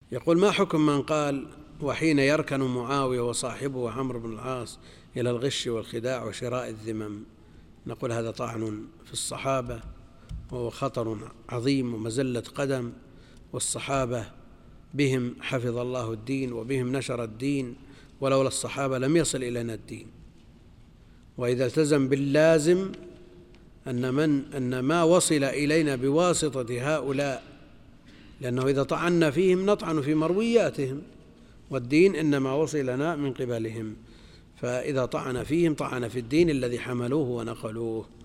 يقول: ما حكم من قال وحين يركن معاوية وصاحبه عمرو بن العاص إلى الغش والخداع وشراء الذمم؟ نقول: هذا طعن في الصحابة، وهو خطر عظيم ومزلة قدم، والصحابة بهم حفظ الله الدين وبهم نشر الدين، ولولا الصحابة لم يصل إلينا الدين. وإذا التزم باللازم أن ما وصل إلينا بواسطة هؤلاء، لأنه إذا طعنا فيهم نطعن في مروياتهم، والدين إنما وصل لنا من قبلهم، فإذا طعن فيهم طعن في الدين الذي حملوه ونقلوه.